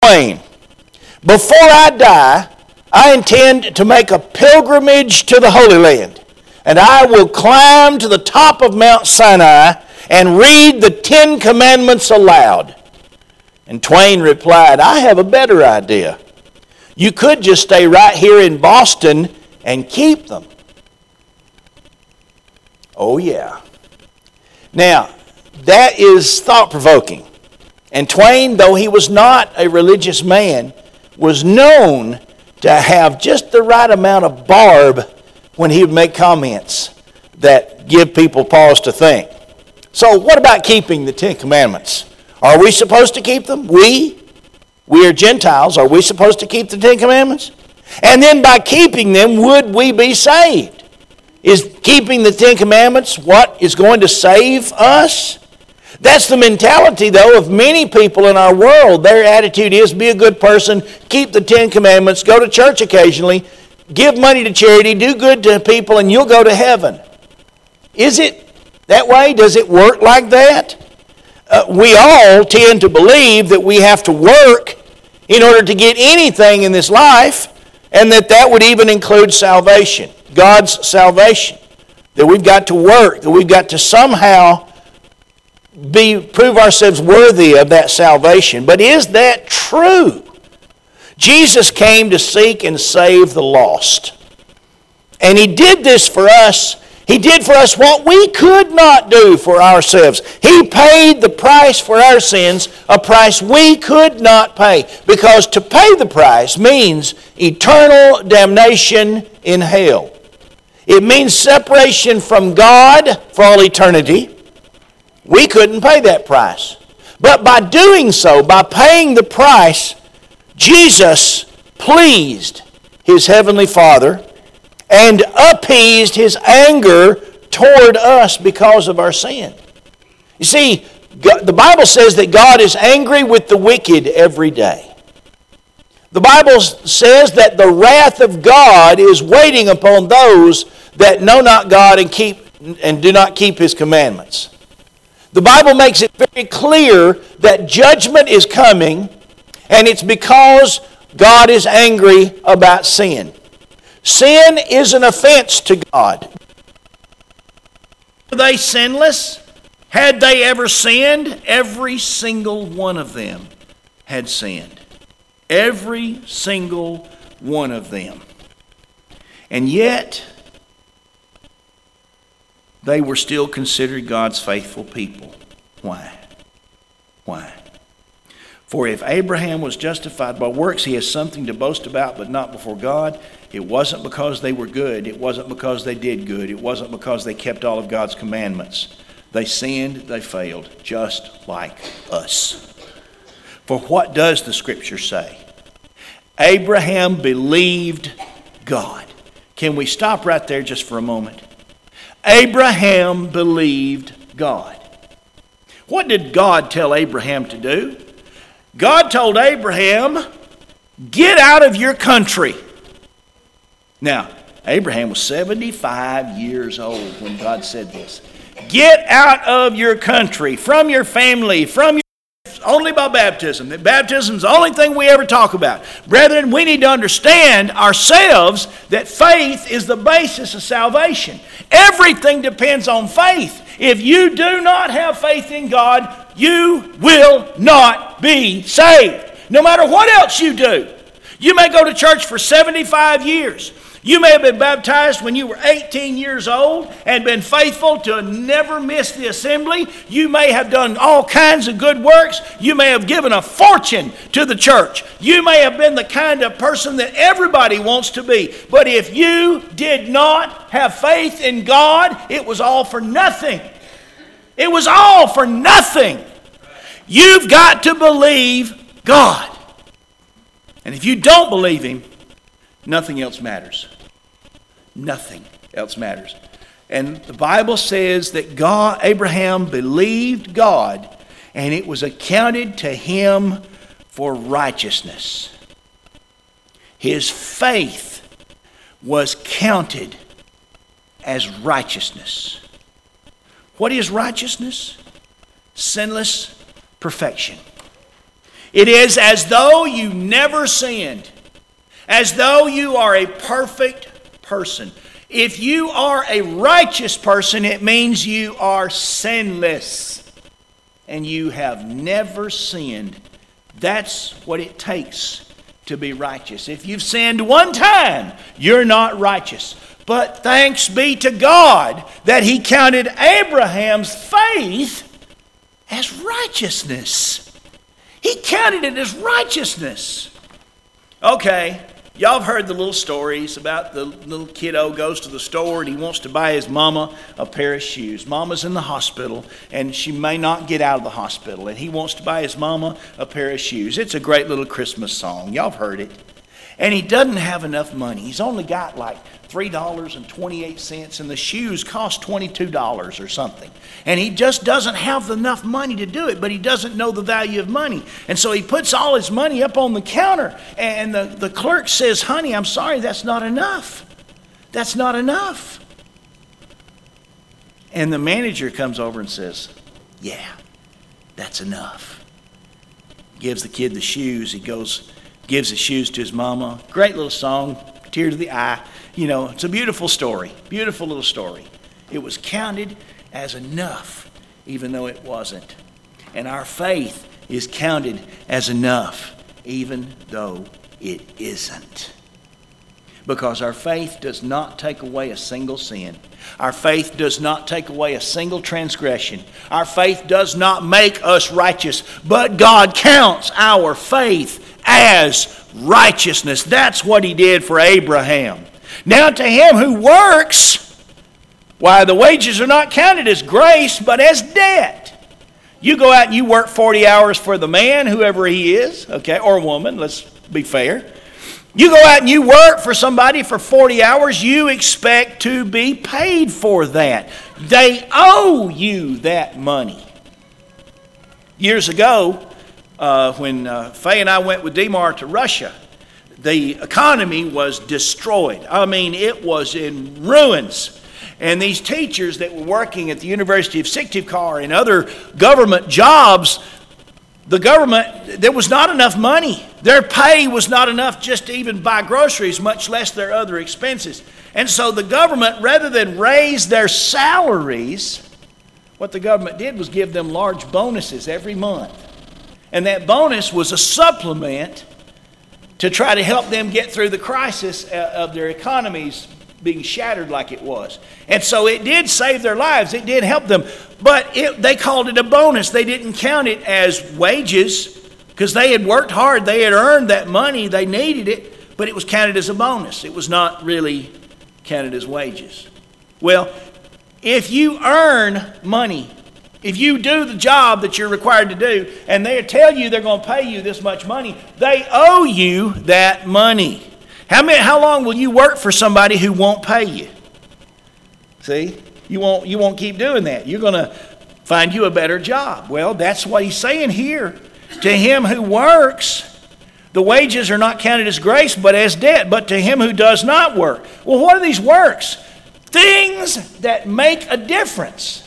Twain, before I die, I intend to make a pilgrimage to the Holy Land, and I will climb to the top of Mount Sinai and read the 10 Commandments aloud. And Twain replied, I have a better idea. You could just stay right here in Boston and keep them. Oh yeah. Now, that is thought-provoking. And Twain, though he was not a religious man, was known to have just the right amount of barb when he would make comments that give people pause to think. So what about keeping the 10 Commandments? Are we supposed to keep them? We are Gentiles. Are we supposed to keep the 10 Commandments? And then by keeping them, would we be saved? Is keeping the 10 Commandments what is going to save us? That's the mentality, though, of many people in our world. Their attitude is, be a good person, keep the 10 Commandments, go to church occasionally, give money to charity, do good to people, and you'll go to heaven. Is it that way? Does it work like that? We all tend to believe that we have to work in order to get anything in this life, and that would even include salvation, God's salvation. That we've got to work, that we've got to somehow prove ourselves worthy of that salvation. But is that true? Jesus came to seek and save the lost. And He did this for us. He did for us what we could not do for ourselves. He paid the price for our sins, a price we could not pay. Because to pay the price means eternal damnation in hell. It means separation from God for all eternity. We couldn't pay that price. But by doing so, by paying the price, Jesus pleased His Heavenly Father and appeased His anger toward us because of our sin. You see, the Bible says that God is angry with the wicked every day. The Bible says that the wrath of God is waiting upon those that know not God and do not keep His commandments. The Bible makes it very clear that judgment is coming, and it's because God is angry about sin. Sin is an offense to God. Were they sinless? Had they ever sinned? Every single one of them had sinned. Every single one of them. And yet, they were still considered God's faithful people. Why? Why? For if Abraham was justified by works, he has something to boast about, but not before God. It wasn't because they were good. It wasn't because they did good. It wasn't because they kept all of God's commandments. They sinned, they failed, just like us. For what does the Scripture say? Abraham believed God. Can we stop right there just for a moment? Abraham believed God. What did God tell Abraham to do? God told Abraham, get out of your country. Now, Abraham was 75 years old when God said this. Get out of your country, from your family, from your only by baptism. Baptism is the only thing we ever talk about. Brethren, we need to understand ourselves that faith is the basis of salvation. Everything depends on faith. If you do not have faith in God, you will not be saved. No matter what else you do. You may go to church for 75 years. You may have been baptized when you were 18 years old and been faithful to never miss the assembly. You may have done all kinds of good works. You may have given a fortune to the church. You may have been the kind of person that everybody wants to be. But if you did not have faith in God, it was all for nothing. It was all for nothing. You've got to believe God. And if you don't believe Him, nothing else matters. Nothing else matters. And the Bible says that Abraham believed God, and it was accounted to him for righteousness. His faith was counted as righteousness. What is righteousness? Sinless perfection. It is as though you never sinned, as though you are a perfect person. If you are a righteous person, it means you are sinless and you have never sinned. That's what it takes to be righteous. If you've sinned one time, you're not righteous. But thanks be to God that He counted Abraham's faith as righteousness. He counted it as righteousness. Okay, y'all have heard the little stories about the little kiddo goes to the store and he wants to buy his mama a pair of shoes. Mama's in the hospital and she may not get out of the hospital, and he wants to buy his mama a pair of shoes. It's a great little Christmas song. Y'all have heard it. And he doesn't have enough money. He's only got like $3.28, and the shoes cost $22 or something. And he just doesn't have enough money to do it, but he doesn't know the value of money. And so he puts all his money up on the counter, and the clerk says, "Honey, I'm sorry, that's not enough. That's not enough." And the manager comes over and says, "Yeah, that's enough." Gives the kid the shoes. He gives the shoes to his mama. Great little song, tear to the eye. You know, it's a beautiful story, beautiful little story. It was counted as enough, even though it wasn't. And our faith is counted as enough, even though it isn't. Because our faith does not take away a single sin. Our faith does not take away a single transgression. Our faith does not make us righteous, but God counts our faith as righteousness. That's what He did for Abraham. Now to him who works, why, the wages are not counted as grace, but as debt. You go out and you work 40 hours for the man, whoever he is, okay, or woman, let's be fair. You go out and you work for somebody for 40 hours, you expect to be paid for that. They owe you that money. Years ago, when Faye and I went with Demar to Russia, the economy was destroyed. I mean, it was in ruins. And these teachers that were working at the University of Syktyvkar and other government jobs, the government, there was not enough money. Their pay was not enough just to even buy groceries, much less their other expenses. And so the government, rather than raise their salaries, what the government did was give them large bonuses every month. And that bonus was a supplement to try to help them get through the crisis of their economies being shattered like it was. And so it did save their lives. It did help them. But they called it a bonus. They didn't count it as wages because they had worked hard. They had earned that money. They needed it. But it was counted as a bonus. It was not really counted as wages. Well, if you earn money, if you do the job that you're required to do, and they tell you they're going to pay you this much money, they owe you that money. How long will you work for somebody who won't pay you? See? You won't keep doing that. You're going to find you a better job. Well, that's what he's saying here. To him who works, the wages are not counted as grace, but as debt. But to him who does not work. Well, what are these works? Things that make a difference.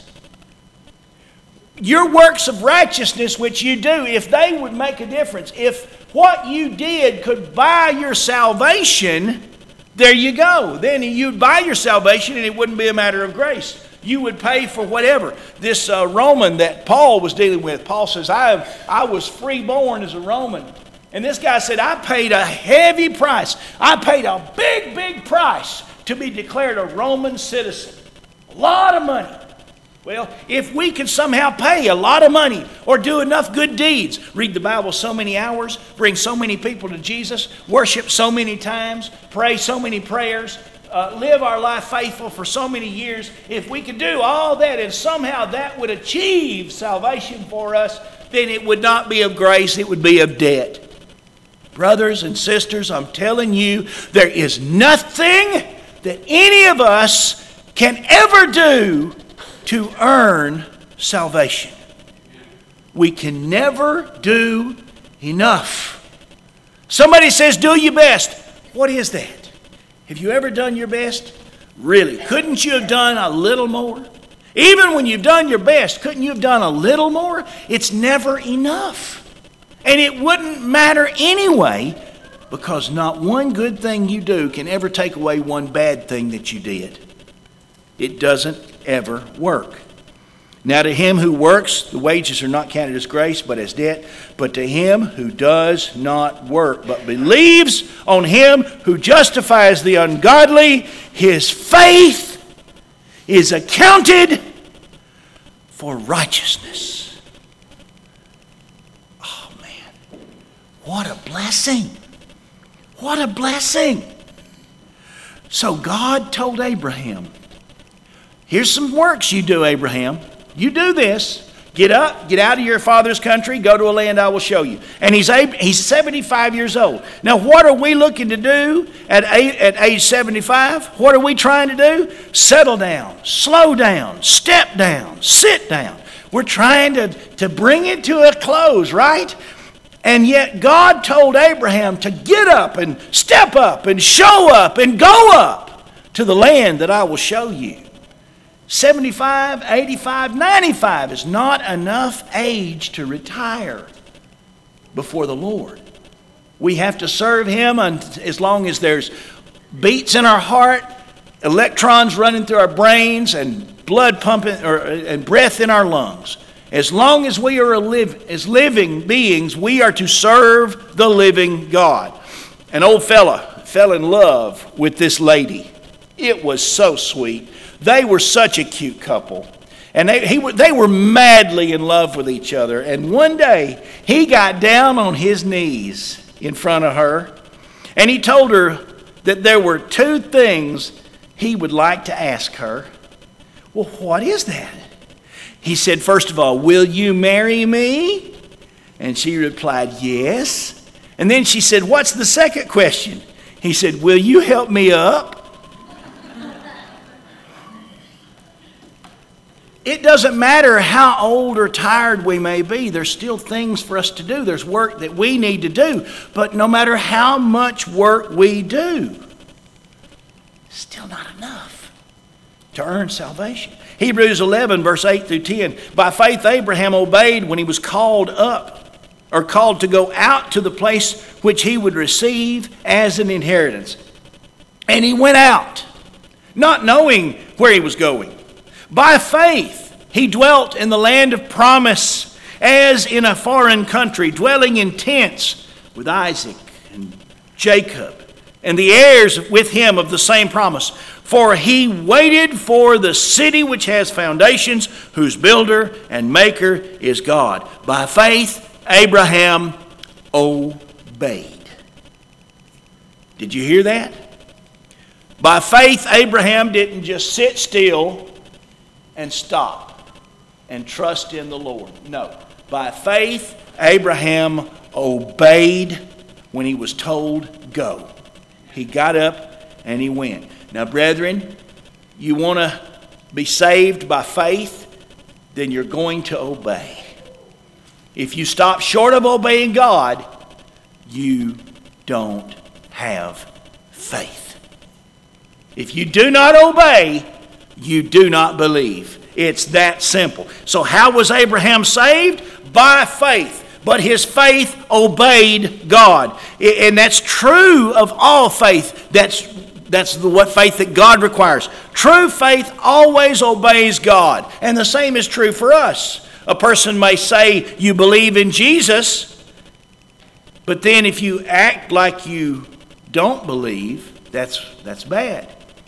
Your works of righteousness which you do, if they would make a difference, if what you did could buy your salvation, there you go. Then you'd buy your salvation and it wouldn't be a matter of grace. You would pay for whatever. This Roman that Paul was dealing with, Paul says, I was freeborn as a Roman. And this guy said, I paid a heavy price. I paid a big, big price to be declared a Roman citizen. A lot of money. Well, if we could somehow pay a lot of money or do enough good deeds, read the Bible so many hours, bring so many people to Jesus, worship so many times, pray so many prayers, live our life faithful for so many years, if we could do all that and somehow that would achieve salvation for us, then it would not be of grace, it would be of debt. Brothers and sisters, I'm telling you, there is nothing that any of us can ever do to earn salvation. We can never do enough. Somebody says, do your best. What is that? Have you ever done your best? Really? Couldn't you have done a little more? Even when you've done your best, couldn't you have done a little more? It's never enough. And it wouldn't matter anyway, because not one good thing you do can ever take away one bad thing that you did. It doesn't ever work. Now to him who works, the wages are not counted as grace, but as debt. But to him who does not work, but believes on him who justifies the ungodly, his faith is accounted for righteousness. Oh man, what a blessing. What a blessing. So God told Abraham, here's some works you do, Abraham. You do this. Get up, get out of your father's country, go to a land I will show you. And he's 75 years old. Now, what are we looking to do at age 75? What are we trying to do? Settle down, slow down, step down, sit down. We're trying to bring it to a close, right? And yet God told Abraham to get up and step up and show up and go up to the land that I will show you. 75, 85, 95 is not enough age to retire before the Lord. We have to serve Him as long as there's beats in our heart, electrons running through our brains, and blood pumping and breath in our lungs. As long as we are as living beings, we are to serve the living God. An old fella fell in love with this lady. It was so sweet. They were such a cute couple. And they were madly in love with each other. And one day, he got down on his knees in front of her. And he told her that there were two things he would like to ask her. Well, what is that? He said, first of all, will you marry me? And she replied, yes. And then she said, what's the second question? He said, will you help me up? It doesn't matter how old or tired we may be. There's still things for us to do. There's work that we need to do. But no matter how much work we do, it's still not enough to earn salvation. Hebrews 11, verse 8 through 10. By faith Abraham obeyed when he was called to go out to the place which he would receive as an inheritance. And he went out, not knowing where he was going. By faith, he dwelt in the land of promise, as in a foreign country, dwelling in tents with Isaac and Jacob, and the heirs with him of the same promise. For he waited for the city which has foundations, whose builder and maker is God. By faith, Abraham obeyed. Did you hear that? By faith, Abraham didn't just sit still and stop and trust in the Lord. No. By faith, Abraham obeyed when he was told, go. He got up and he went. Now, brethren, you want to be saved by faith, then you're going to obey. If you stop short of obeying God, you don't have faith. If you do not obey, you do not believe. It's that simple. So how was Abraham saved? By faith. But his faith obeyed God. And that's true of all faith. That's what faith that God requires. True faith always obeys God. And the same is true for us. A person may say you believe in Jesus, but then if you act like you don't believe, that's bad.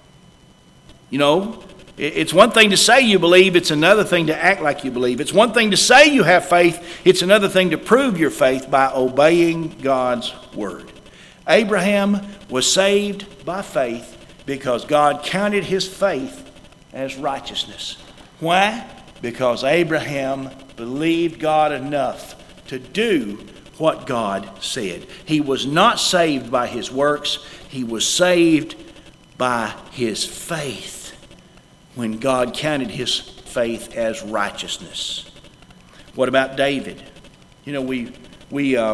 You know, it's one thing to say you believe, it's another thing to act like you believe. It's one thing to say you have faith, it's another thing to prove your faith by obeying God's word. Abraham was saved by faith because God counted his faith as righteousness. Why? Because Abraham believed God enough to do what God said. He was not saved by his works, he was saved by his faith when God counted his faith as righteousness. What about David? You know,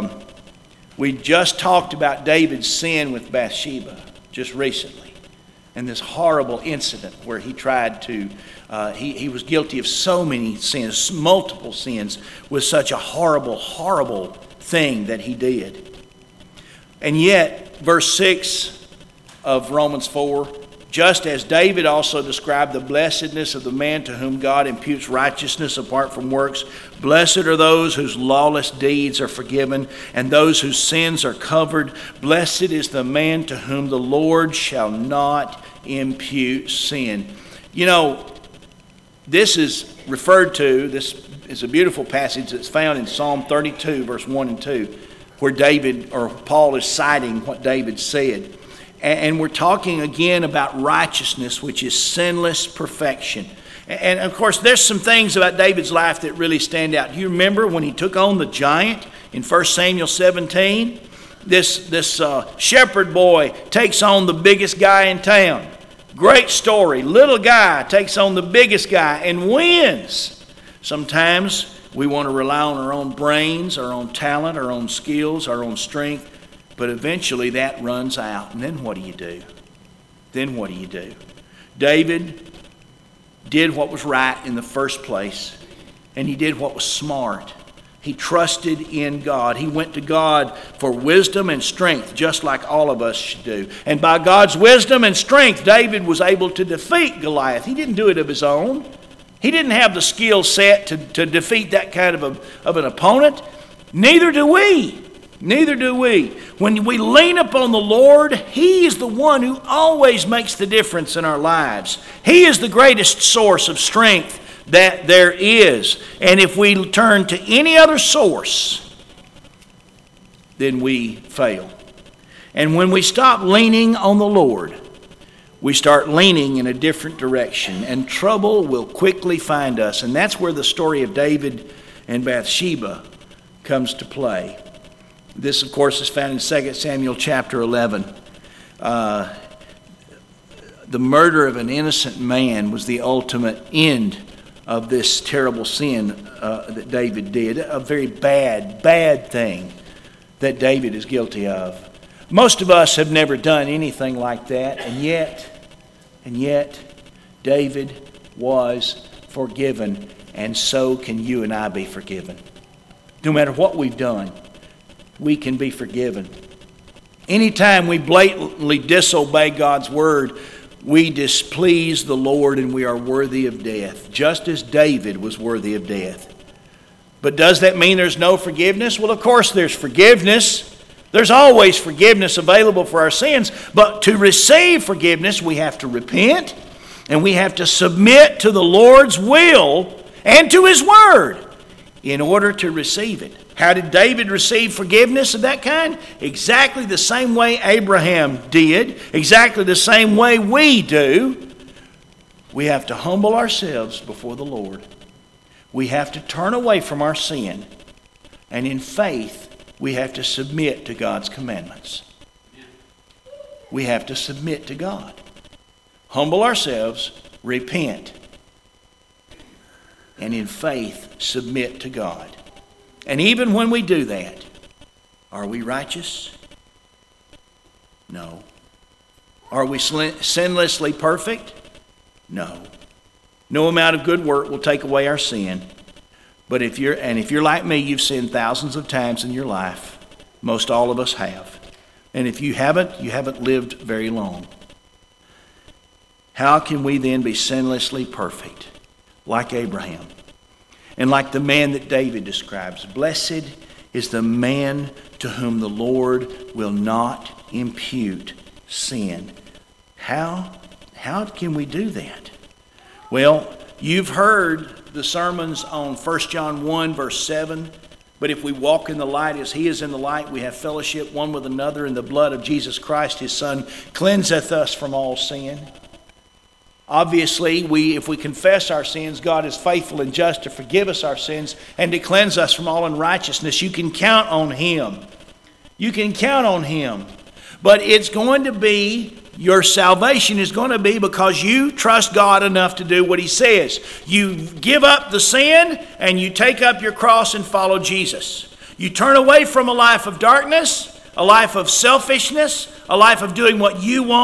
we just talked about David's sin with Bathsheba just recently. and this horrible incident where he tried to, he was guilty of so many sins, multiple sins, with such a horrible, horrible thing that he did. And yet, verse 6 of Romans 4, just as David also described the blessedness of the man to whom God imputes righteousness apart from works, blessed are those whose lawless deeds are forgiven and those whose sins are covered. Blessed is the man to whom the Lord shall not impute sin. You know, this is referred to, this is a beautiful passage that's found in Psalm 32, verse 1 and 2, where David, or Paul is citing what David said. And we're talking again about righteousness, which is sinless perfection. And of course, there's some things about David's life that really stand out. You remember when he took on the giant in 1 Samuel 17? This shepherd boy takes on the biggest guy in town. Great story. Little guy takes on the biggest guy and wins. Sometimes we want to rely on our own brains, our own talent, our own skills, our own strength. But eventually that runs out. And then what do you do? David did what was right in the first place. And he did what was smart. He trusted in God. He went to God for wisdom and strength, just like all of us should do. And by God's wisdom and strength, David was able to defeat Goliath. He didn't do it of his own. He didn't have the skill set to defeat that kind of an opponent. Neither do we. When we lean upon the Lord, He is the one who always makes the difference in our lives. He is the greatest source of strength that there is. And if we turn to any other source, then we fail. And when we stop leaning on the Lord, we start leaning in a different direction, and trouble will quickly find us. And that's where the story of David and Bathsheba comes to play. This, of course, is found in 2 Samuel chapter 11. The murder of an innocent man was the ultimate end of this terrible sin that David did. A very bad thing that David is guilty of. Most of us have never done anything like that, and yet, David was forgiven, and so can you and I be forgiven. No matter what we've done, we can be forgiven. Anytime we blatantly disobey God's word, we displease the Lord and we are worthy of death, just as David was worthy of death. But does that mean there's no forgiveness? Well, of course there's forgiveness. There's always forgiveness available for our sins. But to receive forgiveness, we have to repent and we have to submit to the Lord's will and to His word in order to receive it. How did David receive forgiveness of that kind? Exactly the same way Abraham did, exactly the same way we do. We have to humble ourselves before the Lord. We have to turn away from our sin, and in faith, we have to submit to God's commandments. We have to submit to God. Humble ourselves, repent, and in faith, submit to God. And even when we do that, are we righteous? No. Are we sinlessly perfect? No. No amount of good work will take away our sin. But if you're like me, you've sinned thousands of times in your life. Most all of us have. And if you haven't lived very long. How can we then be sinlessly perfect, like Abraham? And like the man that David describes, blessed is the man to whom the Lord will not impute sin. How can we do that? Well, you've heard the sermons on 1 John 1, verse 7. But if we walk in the light as He is in the light, we have fellowship one with another, and the blood of Jesus Christ, His Son, cleanseth us from all sin. Obviously, if we confess our sins, God is faithful and just to forgive us our sins and to cleanse us from all unrighteousness. You can count on Him. You can count on Him. But it's going to be, your salvation is going to be because you trust God enough to do what He says. You give up the sin and you take up your cross and follow Jesus. You turn away from a life of darkness, a life of selfishness, a life of doing what you want,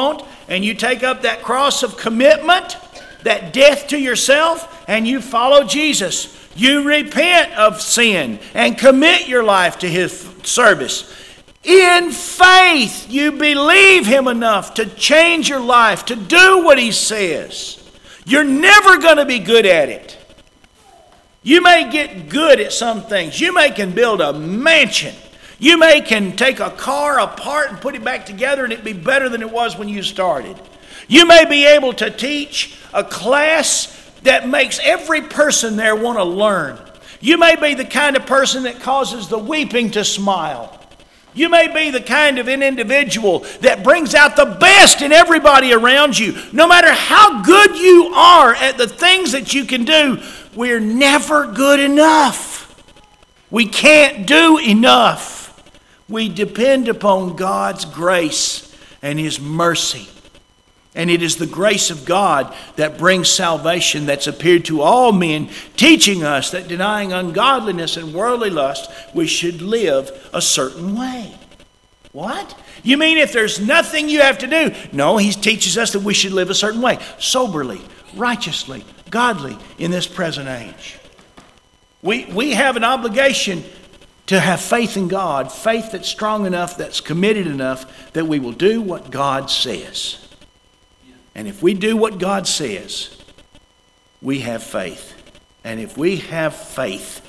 and you take up that cross of commitment, that death to yourself, and you follow Jesus. You repent of sin and commit your life to His service. In faith, you believe Him enough to change your life, to do what He says. You're never going to be good at it. You may get good at some things. You may can build a mansion. You may can take a car apart and put it back together and it be better than it was when you started. You may be able to teach a class that makes every person there want to learn. You may be the kind of person that causes the weeping to smile. You may be the kind of an individual that brings out the best in everybody around you. No matter how good you are at the things that you can do, we're never good enough. We can't do enough. We depend upon God's grace and His mercy. And it is the grace of God that brings salvation, that's appeared to all men, teaching us that denying ungodliness and worldly lust, we should live a certain way. What? You mean if there's nothing you have to do? No, He teaches us that we should live a certain way. Soberly, righteously, godly in this present age. We have an obligation to have faith in God, faith that's strong enough, that's committed enough, that we will do what God says. And if we do what God says, we have faith. And if we have faith,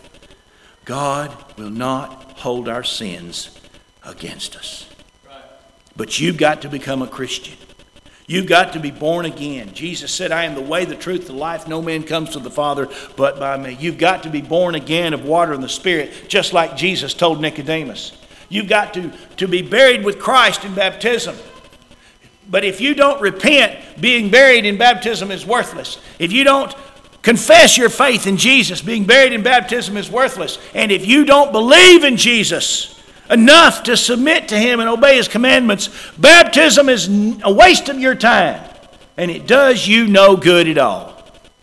God will not hold our sins against us. Right. But you've got to become a Christian. You've got to be born again. Jesus said, I am the way, the truth, the life. No man comes to the Father but by me. You've got to be born again of water and the Spirit, just like Jesus told Nicodemus. You've got to be buried with Christ in baptism. But if you don't repent, being buried in baptism is worthless. If you don't confess your faith in Jesus, being buried in baptism is worthless. And if you don't believe in Jesus enough to submit to Him and obey His commandments, baptism is a waste of your time. And it does you no good at all.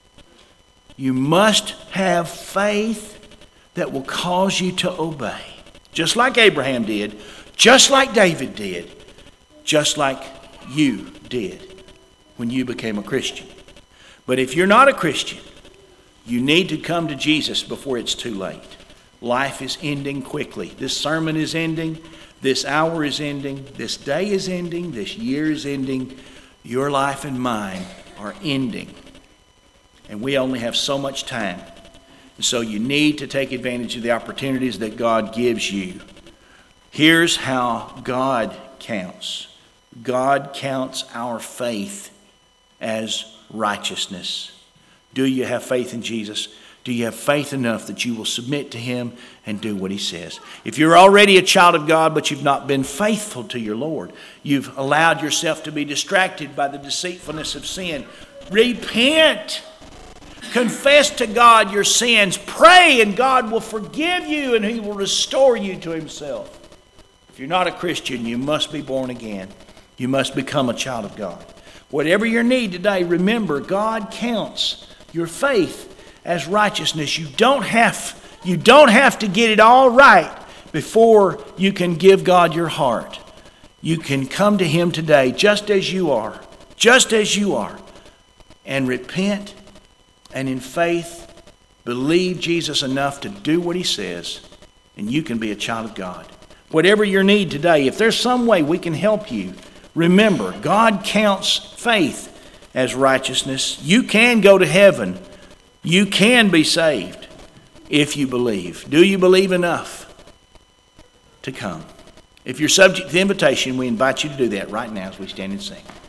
You must have faith that will cause you to obey. Just like Abraham did, just like David did, just like you did when you became a Christian. But if you're not a Christian, you need to come to Jesus before it's too late. Life is ending quickly. This sermon is ending. This hour is ending. This day is ending. This year is ending. Your life and mine are ending. And we only have so much time. And so you need to take advantage of the opportunities that God gives you. Here's how God counts. God counts our faith as righteousness. Do you have faith in Jesus? Do you have faith enough that you will submit to Him and do what He says? If you're already a child of God, but you've not been faithful to your Lord, you've allowed yourself to be distracted by the deceitfulness of sin, repent. Confess to God your sins. Pray and God will forgive you and He will restore you to Himself. If you're not a Christian, you must be born again. You must become a child of God. Whatever your need today, remember God counts your faith as righteousness. You don't have to get it all right before you can give God your heart. You can come to Him today just as you are, and repent and in faith believe Jesus enough to do what He says, and you can be a child of God. Whatever your need today, if there's some way we can help you, remember, God counts faith as righteousness. You can go to heaven. You can be saved if you believe. Do you believe enough to come? If you're subject to the invitation, we invite you to do that right now as we stand and sing.